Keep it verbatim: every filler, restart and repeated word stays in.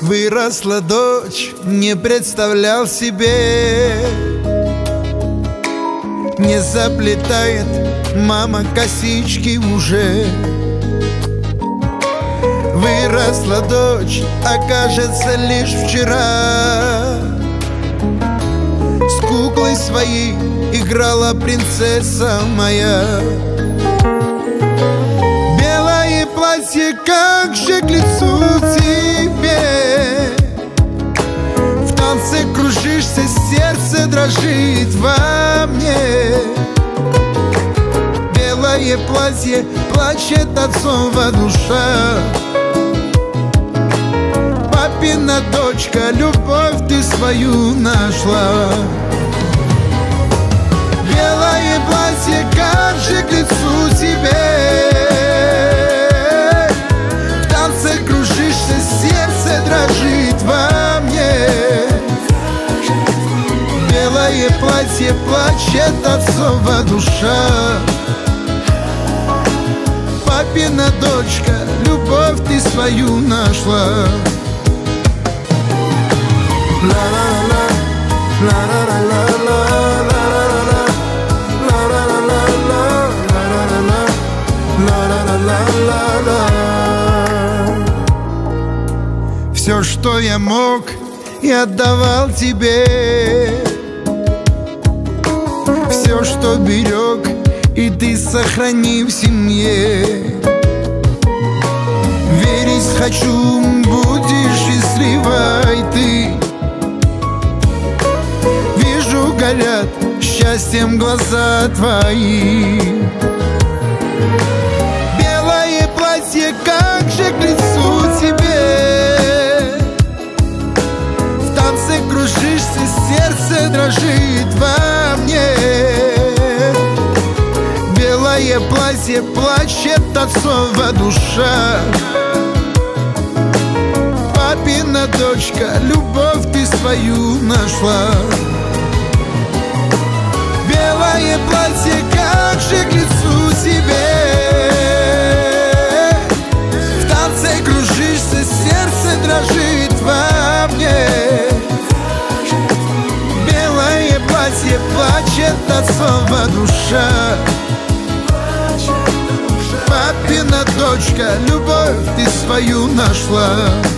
Выросла дочь, не представлял себе. Не заплетает мама косички уже. Выросла дочь, окажется лишь вчера. С куклой своей играла принцесса моя. Белое платье, как же к лицу тебе. В танце кружишься, сердце дрожит во мне. Белое платье, плачет отцова душа. Папина дочка, любовь ты свою нашла. Белое платье, как же к лицу тебе. В танце кружишься, сердце дрожит во мне. Белое платье, плачет отцова душа. Папина дочка, любовь ты свою нашла. Все, что я мог, я отдавал тебе. Все, что берег, и ты сохрани в семье. Верить хочу, будешь счастливой ты. Вижу, горят счастьем глаза твои. Белое платье, как же к лицу тебе. В танце кружишься, сердце дрожит во мне. Белое платье, плачет отцова душа. Папина дочка, любовь ты свою нашла. Белое платье, как же к лицу тебе. В танце кружишься, сердце дрожит во мне. Белое платье, плачет отцова душа. Папина дочка, любовь ты свою нашла.